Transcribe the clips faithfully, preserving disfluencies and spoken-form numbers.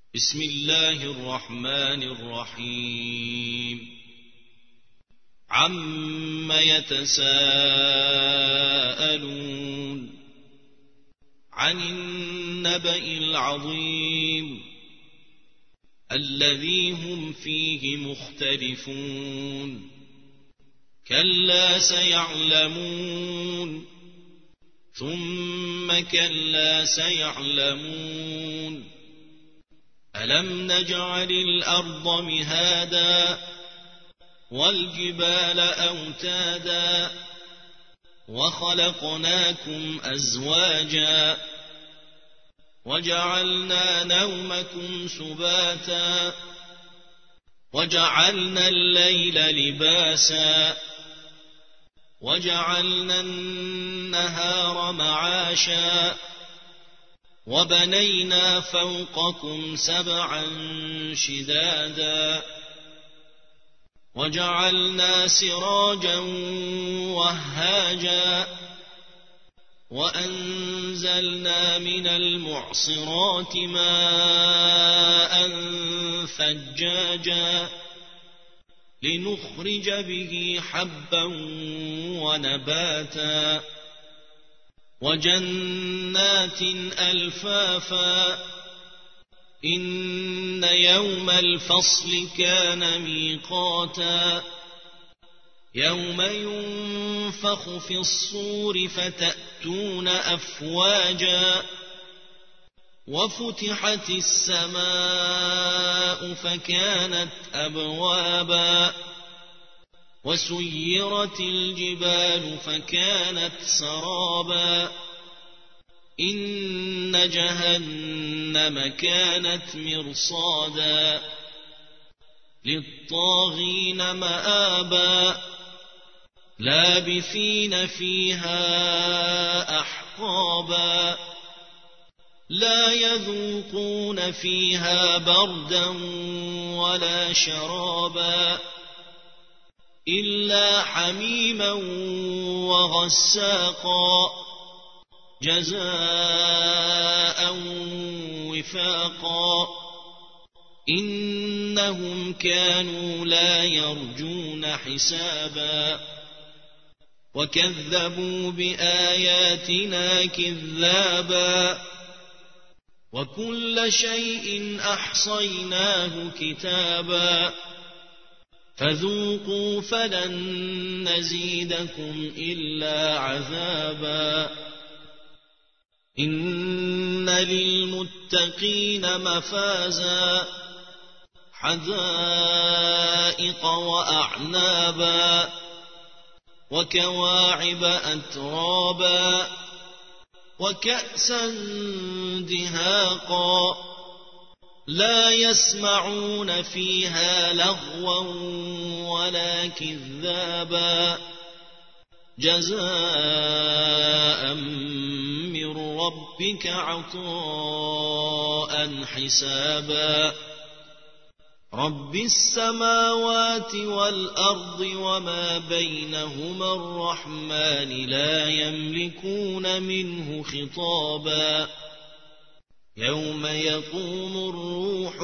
بسم الله الرحمن الرحيم عم يتساءلون عن النبأ العظيم الذي هم فيه مختلفون كلا سيعلمون ثم كلا سيعلمون ألم نجعل الأرض مهادا والجبال أوتادا وخلقناكم أزواجا وجعلنا نومكم سباتا وجعلنا الليل لباسا وجعلنا النهار معاشا وبنينا فوقكم سبعا شدادا وجعلنا سراجا وهاجا وأنزلنا من المعصرات ماء ثجاجا لنخرج به حبا ونباتا وجنات ألفافا إن يوم الفصل كان ميقاتا يوم ينفخ في الصور فتأتون أفواجا وفتحت السماء فكانت أبوابا وسيرت الجبال فكانت سرابا إن جهنم كانت مرصادا للطاغين مآبا لابثين فيها أحقابا لا يذوقون فيها بردا ولا شرابا إلا حميما وغساقا جزاء وفاقا إنهم كانوا لا يرجون حسابا وكذبوا بآياتنا كذابا وكل شيء أحصيناه كتابا فذوقوا فلن نزيدكم إلا عذابا إن للمتقين مفازا حدائق وأعنابا وكواعب أترابا وكأسا دهاقا لا يسمعون فيها لغوا ولا كذابا جزاء من ربك عطاء حسابا رب السماوات والأرض وما بينهما الرحمن لا يملكون منه خطابا يوم يقوم الروح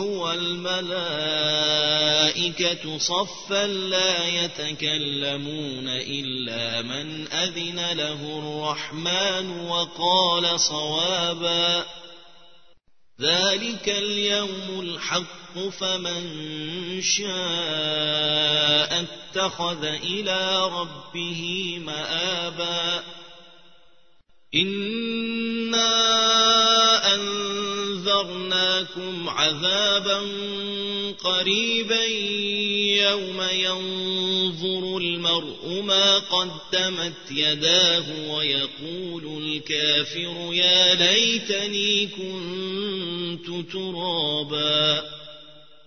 والملائكة صفا لا يتكلمون إلا من أذن له الرحمن وقال صوابا ذلك اليوم الحق فمن شاء اتخذ إلى ربه مآبا إنا أنذرناكم عذابا قريبا يوم ينظر المرء ما قدمت يداه ويقول الكافر يا ليتني كنت ترابا